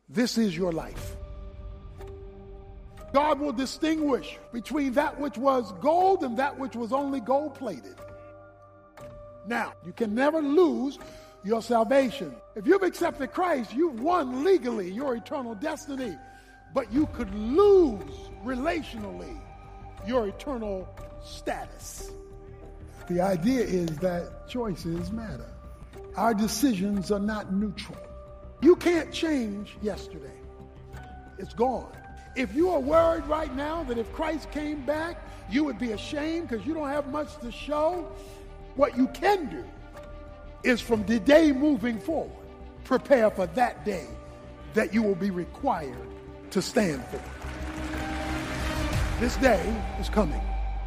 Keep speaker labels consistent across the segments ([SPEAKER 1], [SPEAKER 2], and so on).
[SPEAKER 1] This is your life. God will distinguish between that which was gold and that which was only gold-plated. Now, you can never lose your salvation. If you've accepted Christ, you've won legally your eternal destiny, but you could lose relationally your eternal status. The idea is that choices matter. Our decisions are not neutral. You can't change yesterday. It's gone. If you are worried right now that if Christ came back, you would be ashamed because you don't have much to show, what you can do is from the day moving forward, prepare for that day that you will be required to stand for. This day is coming.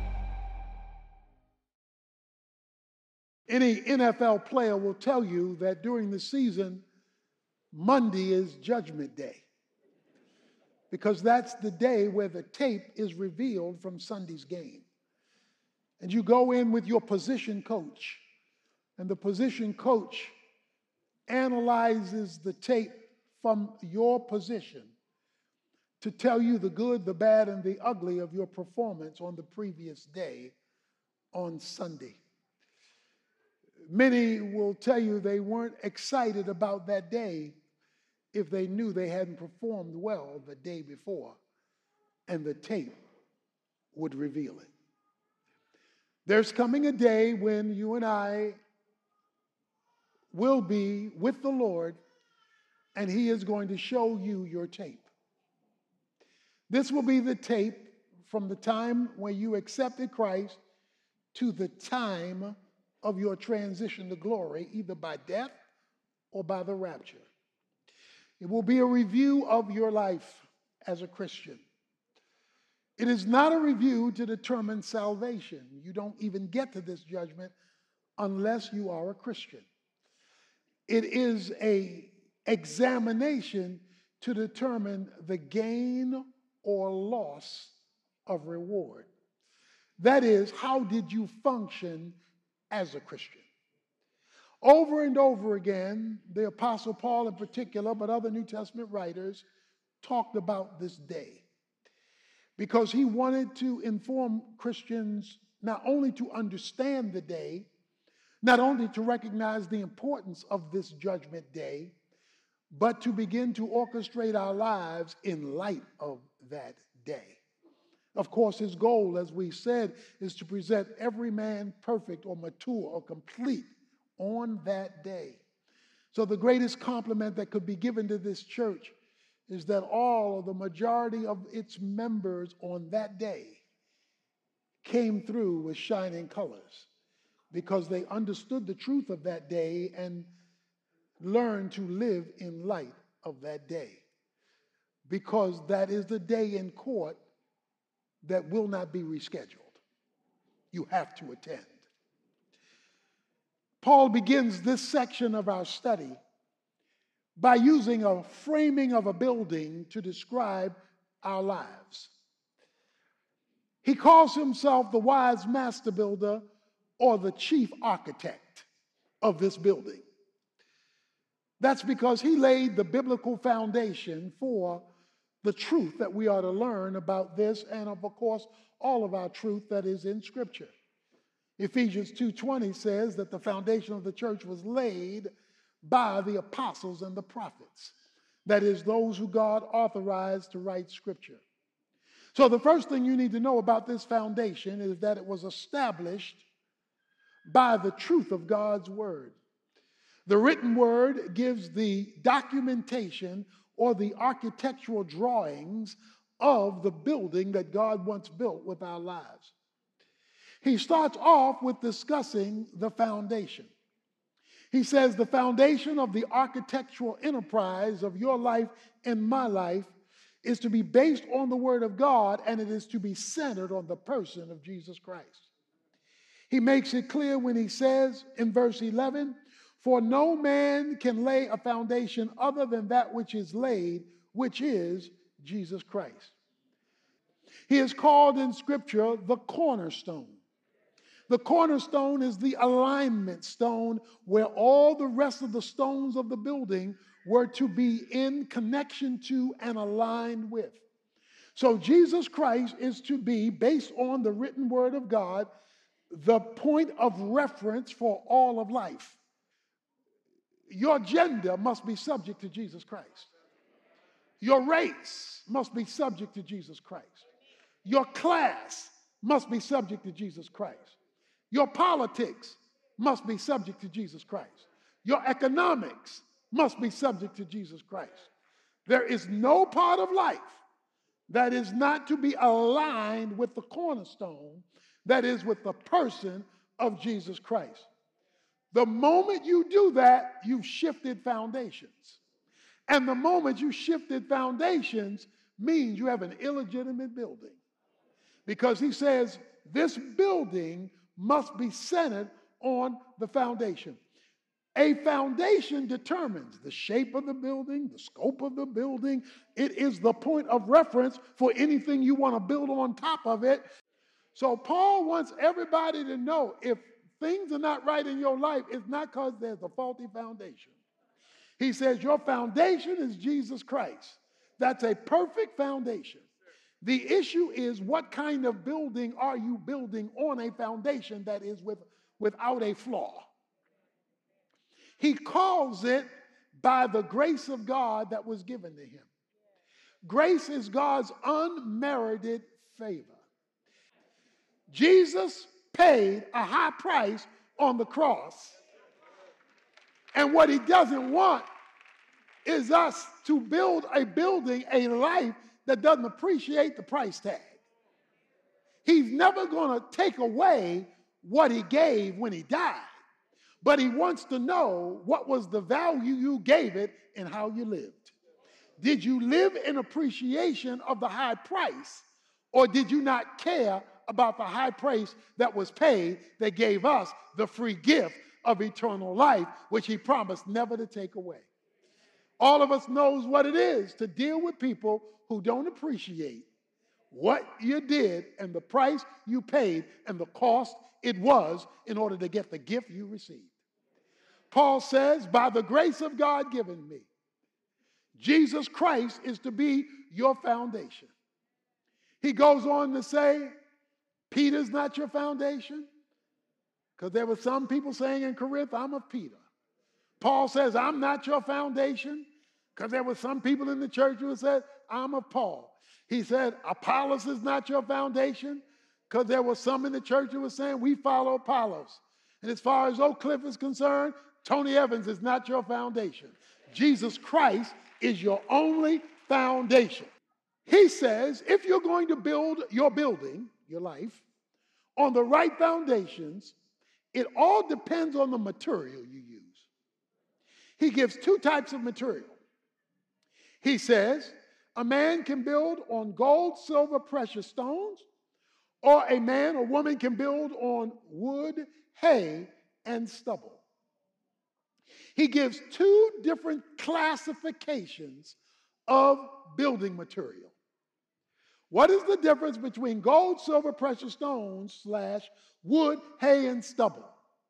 [SPEAKER 1] Any NFL player will tell you that during the season, Monday is Judgment Day, because that's the day where the tape is revealed from Sunday's game. And you go in with your position coach, and the position coach analyzes the tape from your position to tell you the good, the bad, and the ugly of your performance on the previous day on Sunday. Many will tell you they weren't excited about that day if they knew they hadn't performed well the day before, and the tape would reveal it. There's coming a day when you and I will be with the Lord, and He is going to show you your tape. This will be the tape from the time when you accepted Christ to the time of your transition to glory, either by death or by the rapture. It will be a review of your life as a Christian. It is not a review to determine salvation. You don't even get to this judgment unless you are a Christian. It is an examination to determine the gain or loss of reward. That is, how did you function as a Christian? Over and over again, the Apostle Paul in particular, but other New Testament writers, talked about this day because he wanted to inform Christians not only to understand the day, not only to recognize the importance of this judgment day, but to begin to orchestrate our lives in light of that day. Of course, his goal, as we said, is to present every man perfect or mature or complete on that day. So the greatest compliment that could be given to this church is that all or the majority of its members on that day came through with shining colors because they understood the truth of that day and learned to live in light of that day, because that is the day in court that will not be rescheduled. You have to attend. Paul begins this section of our study by using a framing of a building to describe our lives. He calls himself the wise master builder or the chief architect of this building. That's because he laid the biblical foundation for the truth that we are to learn about this and, of course, all of our truth that is in Scripture. Ephesians 2:20 says that the foundation of the church was laid by the apostles and the prophets. That is, those who God authorized to write Scripture. So the first thing you need to know about this foundation is that it was established by the truth of God's Word. The written Word gives the documentation or the architectural drawings of the building that God once built with our lives. He starts off with discussing the foundation. He says the foundation of the architectural enterprise of your life and my life is to be based on the Word of God, and it is to be centered on the person of Jesus Christ. He makes it clear when he says in verse 11, "For no man can lay a foundation other than that which is laid, which is Jesus Christ." He is called in Scripture the cornerstone. The cornerstone is the alignment stone where all the rest of the stones of the building were to be in connection to and aligned with. So Jesus Christ is to be, based on the written word of God, the point of reference for all of life. Your gender must be subject to Jesus Christ. Your race must be subject to Jesus Christ. Your class must be subject to Jesus Christ. Your politics must be subject to Jesus Christ. Your economics must be subject to Jesus Christ. There is no part of life that is not to be aligned with the cornerstone, that is, with the person of Jesus Christ. The moment you do that, you've shifted foundations. And the moment you shifted foundations means you have an illegitimate building. Because he says this building must be centered on the foundation. A foundation determines the shape of the building, the scope of the building. It is the point of reference for anything you want to build on top of it. So Paul wants everybody to know if things are not right in your life, it's not because there's a faulty foundation. He says your foundation is Jesus Christ. That's a perfect foundation. The issue is, what kind of building are you building on a foundation that is without a flaw? He calls it by the grace of God that was given to him. Grace is God's unmerited favor. Jesus paid a high price on the cross. And what he doesn't want is us to build a building, a life that doesn't appreciate the price tag. He's never going to take away what he gave when he died, but he wants to know what was the value you gave it and how you lived. Did you live in appreciation of the high price, or did you not care about the high price that was paid that gave us the free gift of eternal life, which he promised never to take away? All of us knows what it is to deal with people who don't appreciate what you did and the price you paid and the cost it was in order to get the gift you received. Paul says, by the grace of God given me, Jesus Christ is to be your foundation. He goes on to say, Peter's not your foundation, because there were some people saying in Corinth, I'm of Peter. Paul says, I'm not your foundation, because there were some people in the church who said, I'm of Paul. He said, Apollos is not your foundation, because there were some in the church who were saying, we follow Apollos. And as far as Oak Cliff is concerned, Tony Evans is not your foundation. Jesus Christ is your only foundation. He says, if you're going to build your building, your life, on the right foundations, it all depends on the material you use. He gives two types of material. He says, a man can build on gold, silver, precious stones, or a man or woman can build on wood, hay, and stubble. He gives two different classifications of building material. What is the difference between gold, silver, precious stones / wood, hay, and stubble?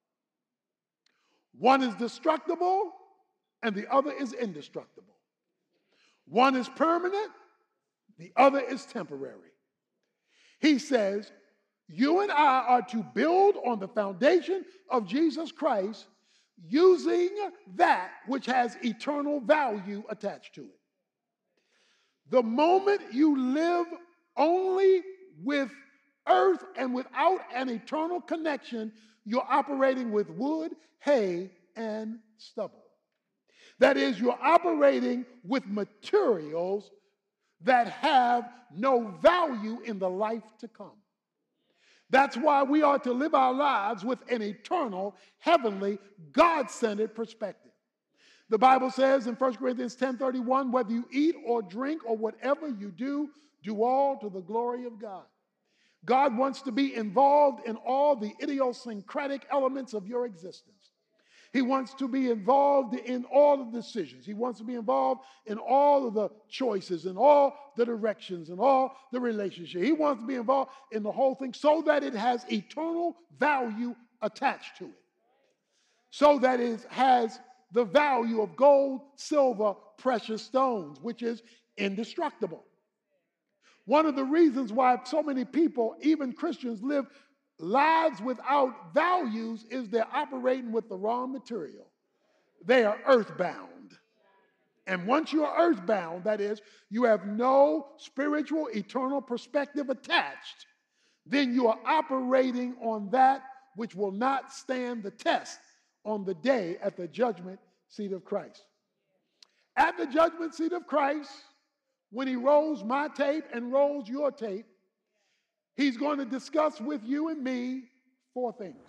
[SPEAKER 1] One is destructible and the other is indestructible. One is permanent, the other is temporary. He says, you and I are to build on the foundation of Jesus Christ using that which has eternal value attached to it. The moment you live only with earth and without an eternal connection, you're operating with wood, hay, and stubble. That is, you're operating with materials that have no value in the life to come. That's why we are to live our lives with an eternal, heavenly, God-centered perspective. The Bible says in 1 Corinthians 10:31, whether you eat or drink or whatever you do, do all to the glory of God. God wants to be involved in all the idiosyncratic elements of your existence. He wants to be involved in all the decisions. He wants to be involved in all of the choices and all the directions and all the relationships. He wants to be involved in the whole thing so that it has eternal value attached to it. So that it has the value of gold, silver, precious stones, which is indestructible. One of the reasons why so many people, even Christians, live lives without values is they're operating with the wrong material. They are earthbound. And once you're earthbound, that is, you have no spiritual, eternal perspective attached, then you are operating on that which will not stand the test on the day at the judgment seat of Christ. At the judgment seat of Christ, when he rolls my tape and rolls your tape, he's going to discuss with you and me 4 things.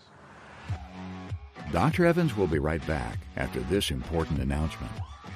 [SPEAKER 2] Dr. Evans will be right back after this important announcement.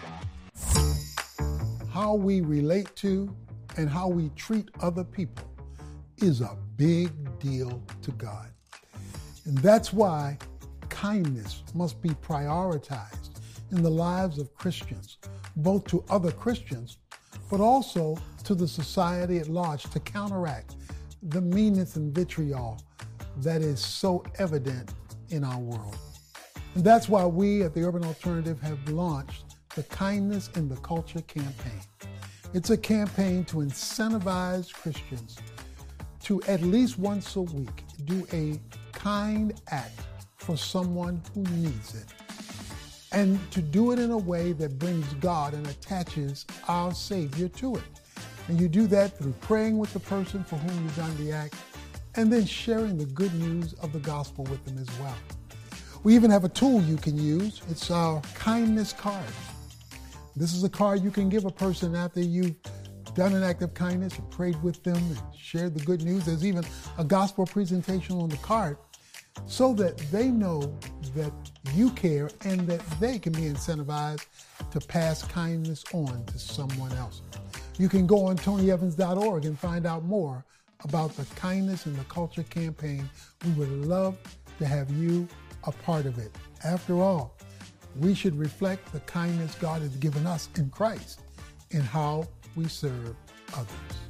[SPEAKER 3] How we relate to and how we treat other people is a big deal to God. And that's why kindness must be prioritized in the lives of Christians, both to other Christians, but also to the society at large, to counteract the meanness and vitriol that is so evident in our world. And that's why we at the Urban Alternative have launched the Kindness in the Culture campaign. It's a campaign to incentivize Christians to at least once a week do a kind act for someone who needs it, and to do it in a way that brings God and attaches our Savior to it. And you do that through praying with the person for whom you've done the act, and then sharing the good news of the gospel with them as well. We even have a tool you can use. It's our kindness card. This is a card you can give a person after you've done an act of kindness and prayed with them and shared the good news. There's even a gospel presentation on the card so that they know that you care and that they can be incentivized to pass kindness on to someone else. You can go on tonyevans.org and find out more about the Kindness in the Culture campaign. We would love to have you a part of it. After all, we should reflect the kindness God has given us in Christ in how we serve others.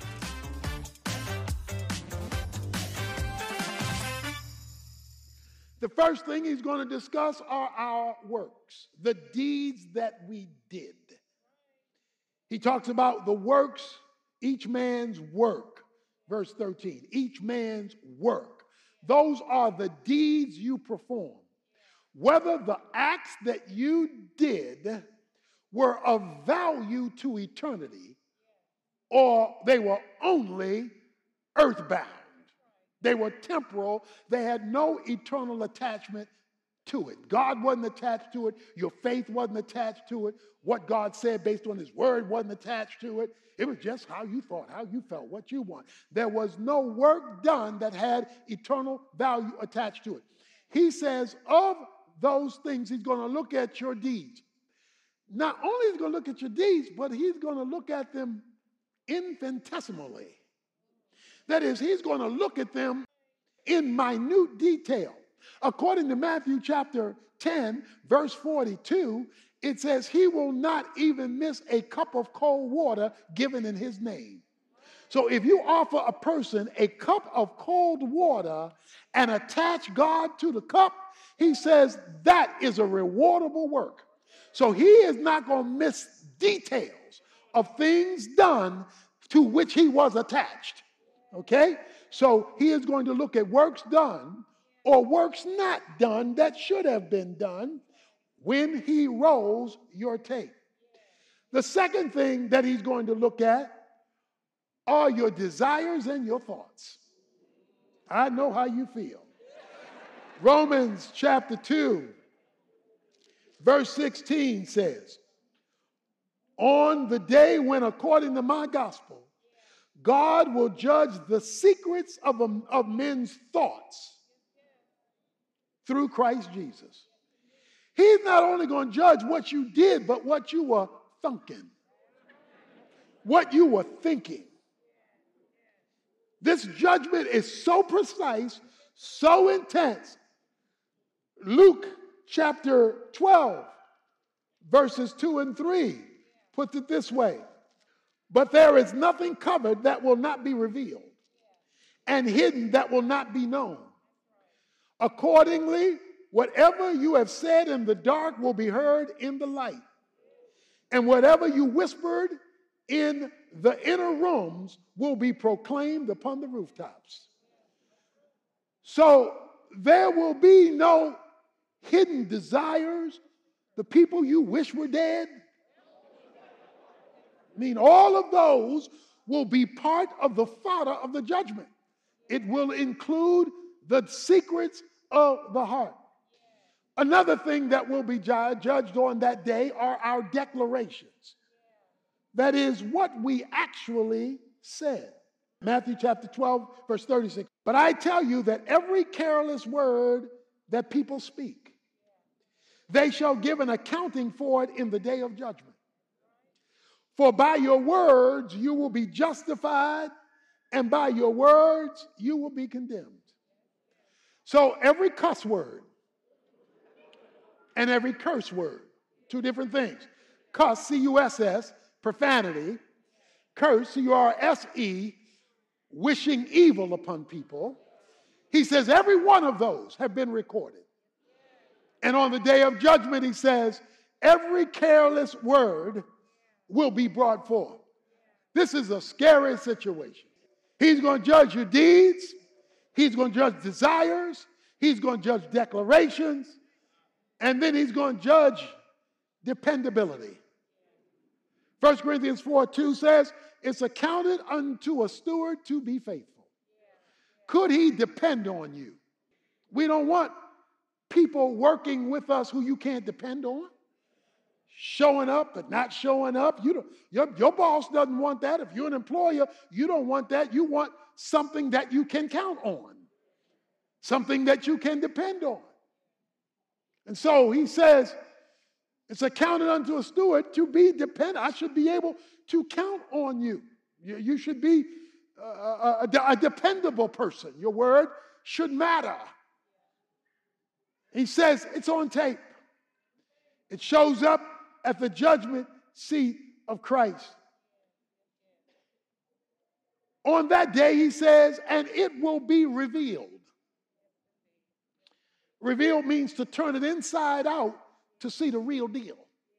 [SPEAKER 1] The first thing he's going to discuss are our works, the deeds that we did. He talks about the works, each man's work. Verse 13, each man's work. Those are the deeds you perform. Whether the acts that you did were of value to eternity or they were only earthbound. They were temporal. They had no eternal attachment to it. God wasn't attached to it. Your faith wasn't attached to it. What God said based on his word wasn't attached to it. It was just how you thought, how you felt, what you want. There was no work done that had eternal value attached to it. He says of those things, he's going to look at your deeds. Not only is he going to look at your deeds, but he's going to look at them infinitesimally. That is, he's going to look at them in minute detail. According to Matthew chapter 10, verse 42, it says, he will not even miss a cup of cold water given in his name. So if you offer a person a cup of cold water and attach God to the cup, he says that is a rewardable work. So he is not going to miss details of things done to which he was attached. Okay? So he is going to look at works done or works not done that should have been done when he rolls your tape. The second thing that he's going to look at are your desires and your thoughts. I know how you feel. Romans chapter 2, verse 16 says, on the day when, according to my gospel, God will judge the secrets of men's thoughts through Christ Jesus. He's not only going to judge what you did, but what you were thinking, what you were thinking. This judgment is so precise, so intense. Luke chapter 12, verses 2 and 3 puts it this way. But there is nothing covered that will not be revealed, and hidden that will not be known. Accordingly, Whatever you have said in the dark will be heard in the light. And whatever you whispered in the inner rooms will be proclaimed upon the rooftops. So there will be no hidden desires, the people you wish were dead. I mean, all of those will be part of the fodder of the judgment. It will include the secrets of the heart. Another thing that will be judged on that day are our declarations. That is what we actually said. Matthew chapter 12, verse 36. But I tell you that every careless word that people speak, they shall give an accounting for it in the day of judgment. For by your words you will be justified, and by your words you will be condemned. So every cuss word and every curse word, two different things. Cuss, C-U-S-S, profanity. Curse, C-U-R-S-E, wishing evil upon people. He says every one of those have been recorded. And on the day of judgment, he says, every careless word will be brought forth. This is a scary situation. He's going to judge your deeds. He's going to judge desires. He's going to judge declarations. And then he's going to judge dependability. 1 Corinthians 4:2 says, it's accounted unto a steward to be faithful. Could he depend on you? We don't want people working with us who you can't depend on. Showing up but not showing up. Your boss doesn't want that. If you're an employer, you don't want that. You want something that you can count on. Something that you can depend on. And so he says, it's accounted unto a steward to be dependent. I should be able to count on you. You should be a dependable person. Your word should matter. He says it's on tape. It shows up at the judgment seat of Christ. On that day, he says, and it will be revealed. Revealed means to turn it inside out to see the real deal.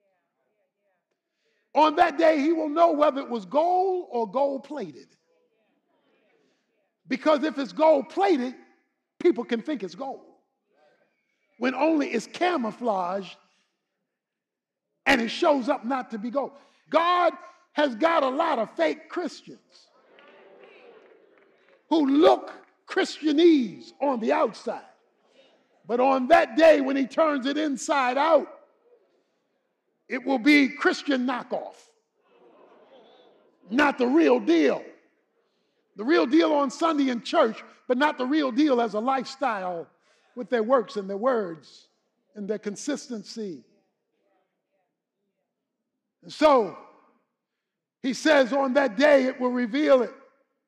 [SPEAKER 1] On that day, he will know whether it was gold or gold-plated. Because if it's gold-plated, people can think it's gold. When only it's camouflaged and it shows up not to be gold. God has got a lot of fake Christians who look Christianese on the outside. But on that day when he turns it inside out, it will be Christian knockoff. Not the real deal. The real deal on Sunday in church, but not the real deal as a lifestyle with their works and their words and their consistency. And so, he says on that day it will reveal it.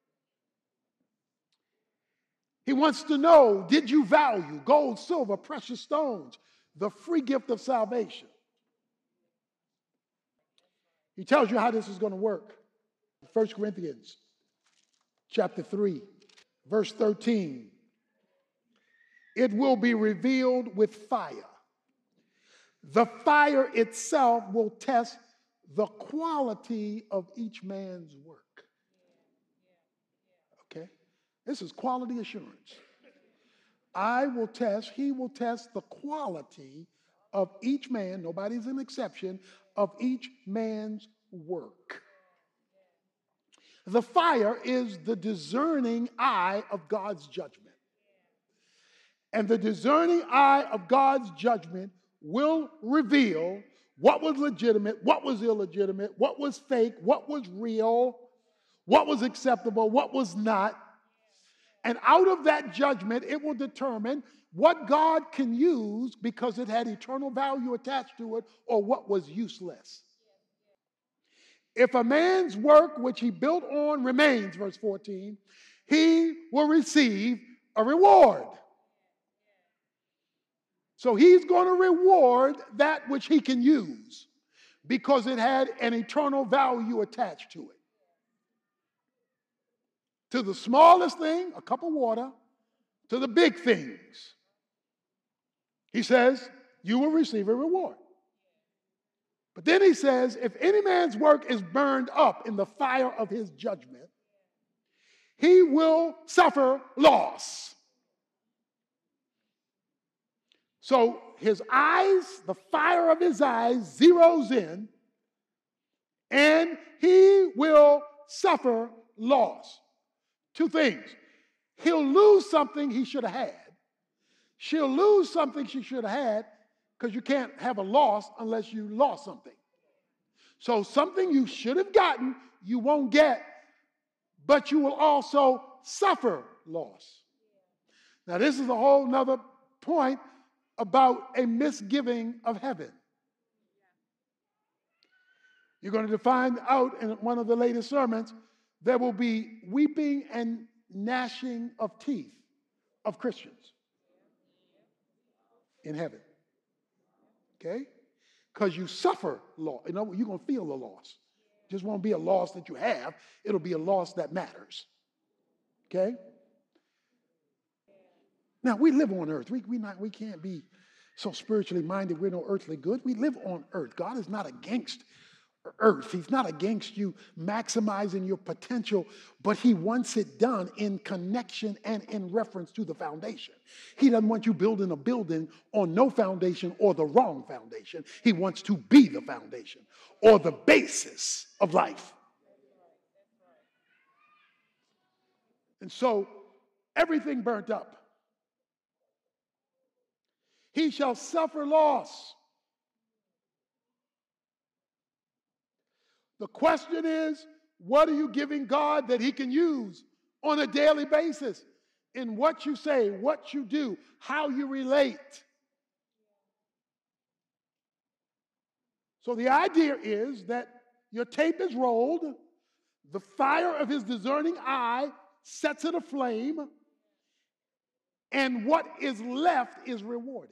[SPEAKER 1] He wants to know, did you value gold, silver, precious stones, the free gift of salvation? He tells you how this is going to work. 1 Corinthians chapter 3, verse 13. It will be revealed with fire. The fire itself will test the quality of each man's work. Okay? This is quality assurance. He will test the quality of each man, nobody's an exception, of each man's work. The fire is the discerning eye of God's judgment. And the discerning eye of God's judgment will reveal what was legitimate, what was illegitimate, what was fake, what was real, what was acceptable, what was not. And out of that judgment, it will determine what God can use because it had eternal value attached to it, or what was useless. If a man's work which he built on remains, verse 14, he will receive a reward. So he's going to reward that which he can use because it had an eternal value attached to it. To the smallest thing, a cup of water, to the big things. He says, you will receive a reward. But then he says, if any man's work is burned up in the fire of his judgment, he will suffer loss. So his eyes, the fire of his eyes zeroes in, and he will suffer loss. Two things. He'll lose something he should have had. She'll lose something she should have had, because you can't have a loss unless you lost something. So something you should have gotten, you won't get, but you will also suffer loss. Now, this is a whole nother point about a misgiving of heaven. You're going to find out in one of the latest sermons, there will be weeping and gnashing of teeth of Christians in heaven. Okay? Because you suffer loss. You know, you're going to feel the loss. It just won't be a loss that you have. It'll be a loss that matters. Okay? Now, we live on earth. We can't be so spiritually minded we're no earthly good. We live on earth. God is not against earth. He's not against you maximizing your potential, but he wants it done in connection and in reference to the foundation. He doesn't want you building a building on no foundation or the wrong foundation. He wants to be the foundation or the basis of life. And so everything burnt up. He shall suffer loss. The question is, what are you giving God that he can use on a daily basis in what you say, what you do, how you relate? So the idea is that your tape is rolled, the fire of his discerning eye sets it aflame, and what is left is rewarded.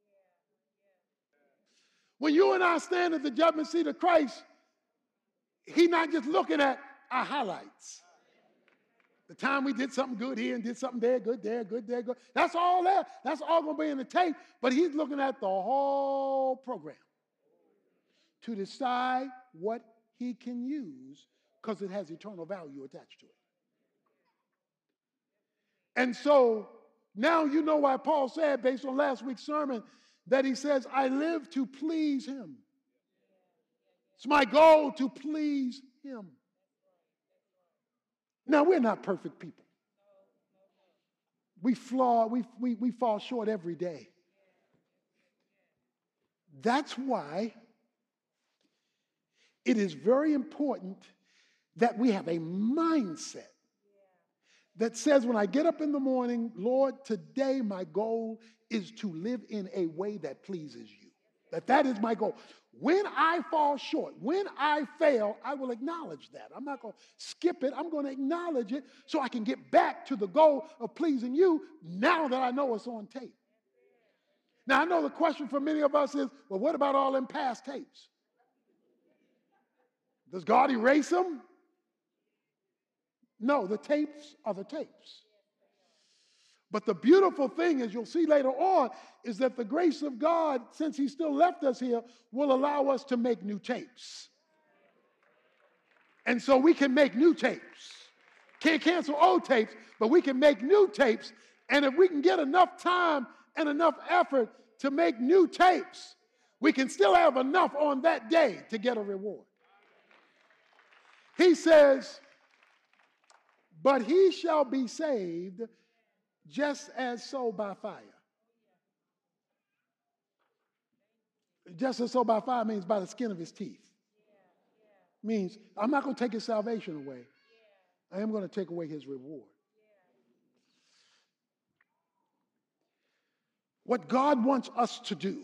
[SPEAKER 1] When you and I stand at the judgment seat of Christ, he's not just looking at our highlights. The time we did something good here and did something there, good there, good there, good. That's all there. That's all going to be in the tape. But he's looking at the whole program to decide what he can use because it has eternal value attached to it. And so now you know why Paul said, based on last week's sermon, that he says, I live to please him. It's my goal to please him. Now, we're not perfect people. We fall short every day. That's why it is very important that we have a mindset that says, when I get up in the morning, Lord, today my goal is to live in a way that pleases you. That is my goal. When I fall short, when I fail, I will acknowledge that. I'm not going to skip it. I'm going to acknowledge it so I can get back to the goal of pleasing you now that I know it's on tape. Now, I know the question for many of us is, well, what about all them past tapes? Does God erase them? No, the tapes are the tapes. But the beautiful thing, as you'll see later on, is that the grace of God, since he still left us here, will allow us to make new tapes. And so we can make new tapes. Can't cancel old tapes, but we can make new tapes. And if we can get enough time and enough effort to make new tapes, we can still have enough on that day to get a reward. He says, but he shall be saved just as so by fire. Just as so by fire means by the skin of his teeth. Means I'm not going to take his salvation away. I am going to take away his reward. What God wants us to do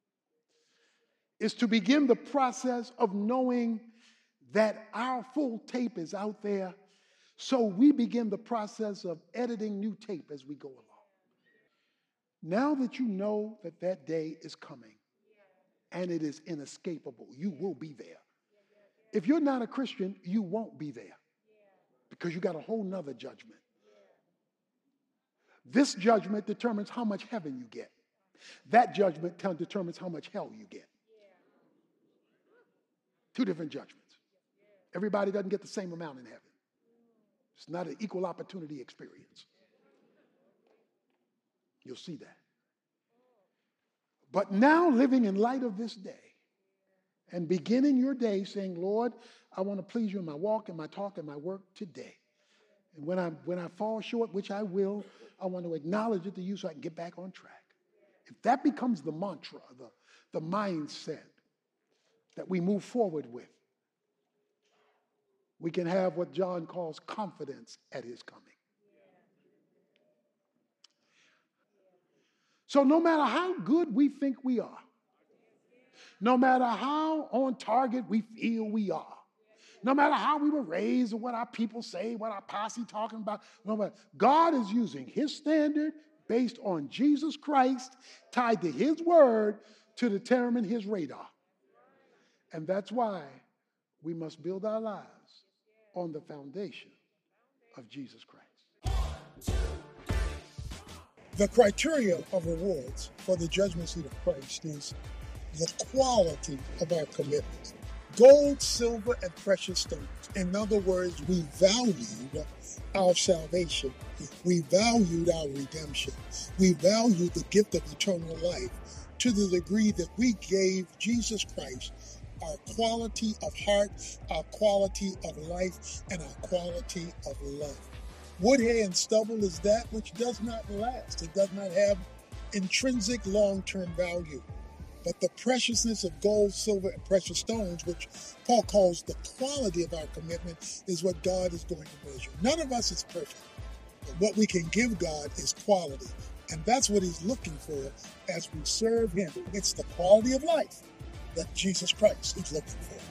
[SPEAKER 1] is to begin the process of knowing that our full tape is out there. So we begin the process of editing new tape as we go along. Now that you know that that day is coming and it is inescapable, you will be there. If you're not a Christian, you won't be there because you got a whole nother judgment. This judgment determines how much heaven you get. That judgment determines how much hell you get. Two different judgments. Everybody doesn't get the same amount in heaven. It's not an equal opportunity experience. You'll see that. But now, living in light of this day and beginning your day saying, Lord, I want to please you in my walk and my talk and my work today. And when I fall short, which I will, I want to acknowledge it to you so I can get back on track. If that becomes the mantra, the mindset that we move forward with, we can have what John calls confidence at his coming. So no matter how good we think we are, no matter how on target we feel we are, no matter how we were raised or what our people say, what our posse talking about, no matter, God is using his standard based on Jesus Christ, tied to his word to determine his radar. And that's why we must build our lives on the foundation of Jesus Christ.
[SPEAKER 3] The criteria of rewards for the judgment seat of Christ is the quality of our commitment. Gold, silver, and precious stones. In other words, we valued our salvation. We valued our redemption. We valued the gift of eternal life to the degree that we gave Jesus Christ our quality of heart, our quality of life, and our quality of love. Wood, hay, and stubble is that which does not last. It does not have intrinsic long-term value. But the preciousness of gold, silver, and precious stones, which Paul calls the quality of our commitment, is what God is going to measure. None of us is perfect. But what we can give God is quality. And that's what he's looking for as we serve him. It's the quality of life that Jesus Christ is looking for.